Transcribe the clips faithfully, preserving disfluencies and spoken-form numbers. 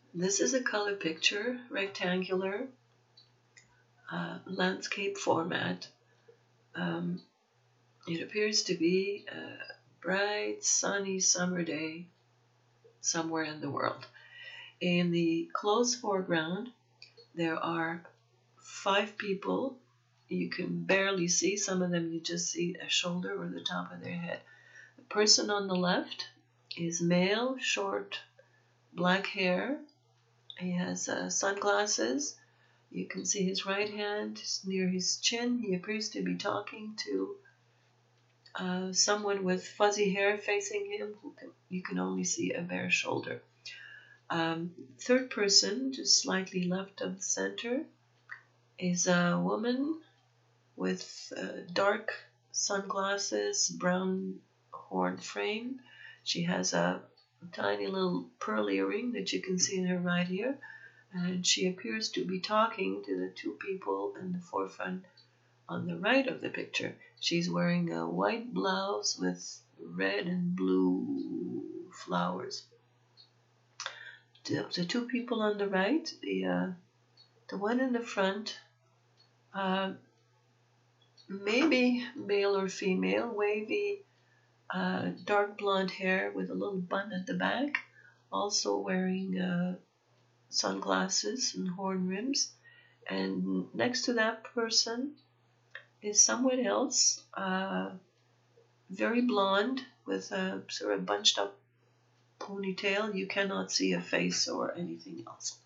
This is a color picture, rectangular, uh, landscape format. Um, it appears to be a bright, sunny summer day somewhere in the world. In the close foreground, there are five people. You can barely see. Some of them you just see a shoulder or the top of their head. The person on the left is male, short, black hair. He has uh, sunglasses. You can see his right hand near his chin. He appears to be talking to uh, someone with fuzzy hair facing him. Who can, you can only see a bare shoulder. Um, third person, just slightly left of the center, is a woman with uh, dark sunglasses, brown horn frame. She has a tiny little pearl earring that you can see in her right ear, and she appears to be talking to the two people in the forefront on the right of the picture. She's wearing a white blouse with red and blue flowers. The, the two people on the right, the uh, the one in the front, uh, maybe male or female, wavy, uh, dark blonde hair with a little bun at the back, also wearing uh, sunglasses and horn rims. And next to that person is someone else, uh, very blonde with a sort of bunched up ponytail. You cannot see a face or anything else.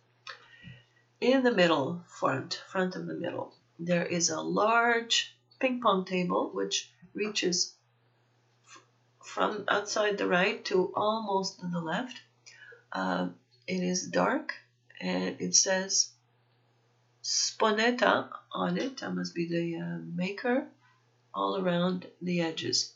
In the middle, front, front of the middle, there is a large ping pong table which reaches f- from outside the right to almost to the left. Uh, it is dark and it says Sponetta on it. That must be the uh, maker, all around the edges.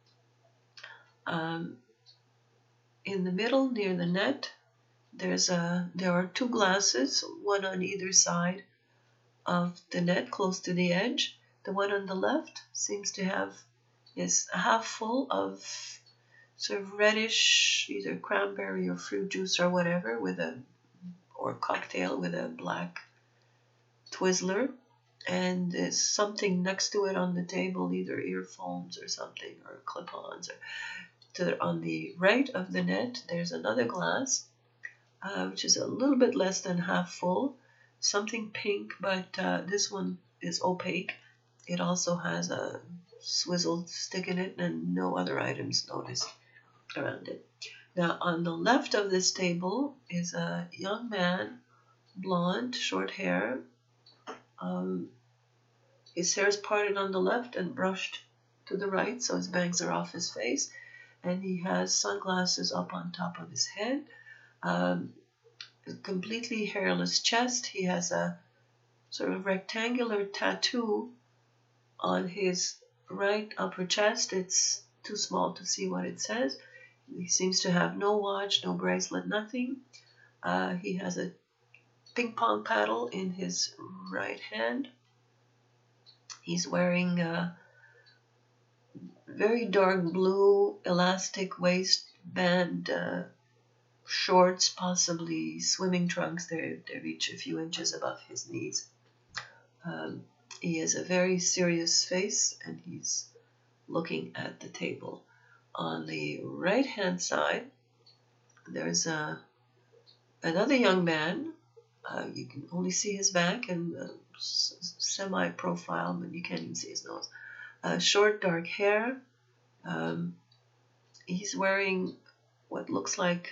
Um, in the middle, near the net, there's a there are two glasses, one on either side of the net, close to the edge. The one on the left seems to have is half full of sort of reddish, either cranberry or fruit juice or whatever, with a or cocktail with a black Twizzler, and there's something next to it on the table, either earphones or something, or clip-ons. Or to the, on the right of the net, there's another glass, uh, which is a little bit less than half full, something pink, but uh, this one is opaque. It also has a swizzle stick in it and no other items noticed around it. Now, on the left of this table is a young man, blonde, short hair. Um, his hair is parted on the left and brushed to the right, so his bangs are off his face. And he has sunglasses up on top of his head. Um, a completely hairless chest. He has a sort of rectangular tattoo on his right upper chest. It's too small to see what it says. He seems to have no watch, no bracelet, nothing. Uh, he has a ping pong paddle in his right hand. He's wearing a very dark blue elastic waistband uh, shorts, possibly swimming trunks. They they reach a few inches above his knees. Um, he has a very serious face, and he's looking at the table. On the right-hand side, there's a another young man. Uh, you can only see his back and uh, s- semi-profile, but you can't even see his nose. Uh, short, dark hair. Um, he's wearing what looks like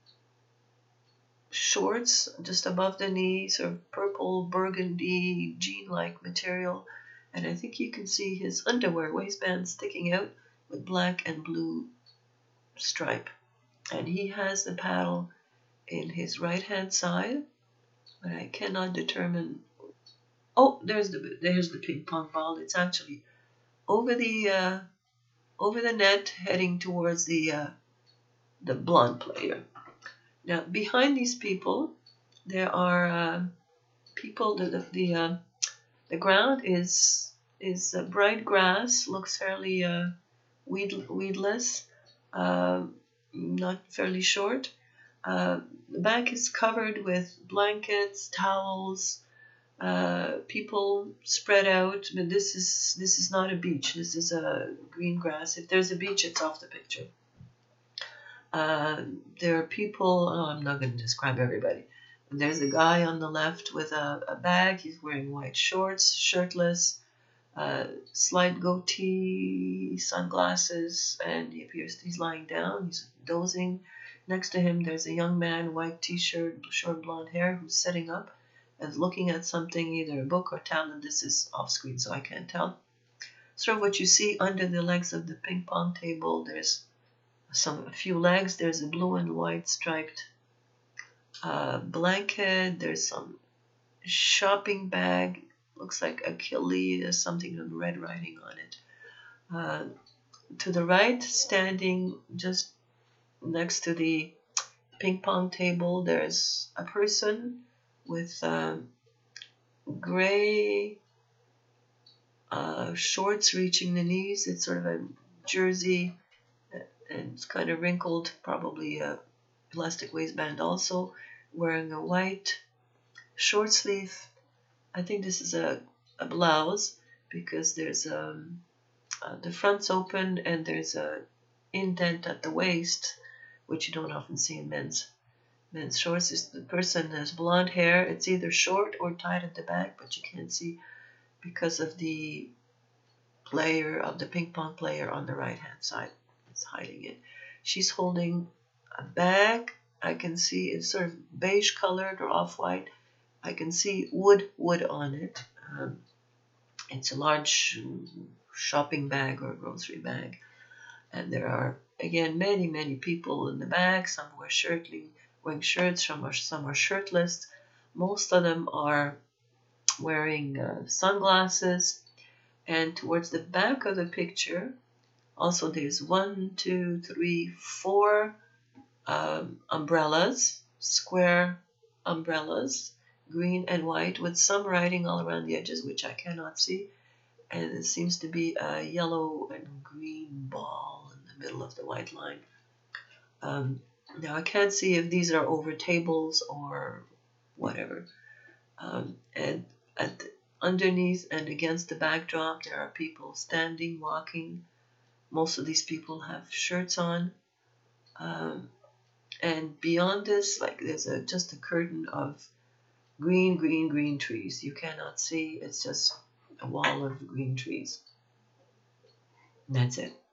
shorts just above the knee, sort of purple burgundy jean-like material. And I think you can see his underwear waistband sticking out with black and blue stripe. And he has the paddle in his right-hand side, but I cannot determine. Oh, there's the there's the ping pong ball. It's actually over the uh, over the net, heading towards the uh, the blonde player. Now, behind these people, there are uh, people. The the the, uh, the ground is is uh, bright grass. Looks fairly uh, weed weedless, uh, not fairly short. Uh, the back is covered with blankets, towels, uh, people spread out. But this is this is not a beach. This is a green grass. If there's a beach, it's off the picture. Uh, there are people. Oh, I'm not going to describe everybody. There's a guy on the left with a, a bag. He's wearing white shorts, shirtless, uh, slight goatee, sunglasses, and he appears he's lying down. He's dozing. Next to him, there's a young man, white t-shirt, short blonde hair, who's sitting up and looking at something, either a book or tablet. This is off screen, so I can't tell. Sort of what you see under the legs of the ping pong table. There's some a few legs. There's a blue and white striped uh, blanket. There's some shopping bag. Looks like Achille. There's something with red writing on it. Uh, to the right, standing just next to the ping pong table, there's a person with uh, gray uh, shorts reaching the knees. It's sort of a jersey, and it's kind of wrinkled, probably a elastic waistband also, wearing a white short sleeve. I think this is a, a blouse, because there's um, uh, the front's open and there's a indent at the waist, which you don't often see in men's men's shorts. Is the person has blonde hair. It's either short or tied at the back, but you can't see because of the player of the ping pong player on the right hand side. It's hiding it. She's holding a bag. I can see it's sort of beige colored or off white. I can see wood wood on it. Um, it's a large shopping bag or grocery bag, and there are again many many people in the bag. Some wear shirtly, wearing shirts. Some are some are shirtless. Most of them are wearing uh, sunglasses. And towards the back of the picture, also there's one, two, three, four um, umbrellas, square umbrellas, green and white, with some writing all around the edges, which I cannot see. And it seems to be a yellow and green ball in the middle of the white line. Um, now I can't see if these are over tables or whatever. Um, and at the, underneath and against the backdrop, there are people standing, walking. Most of these people have shirts on. Um, and beyond this, like there's a just a curtain of green, green, green trees. You cannot see. It's just a wall of green trees. And that's it.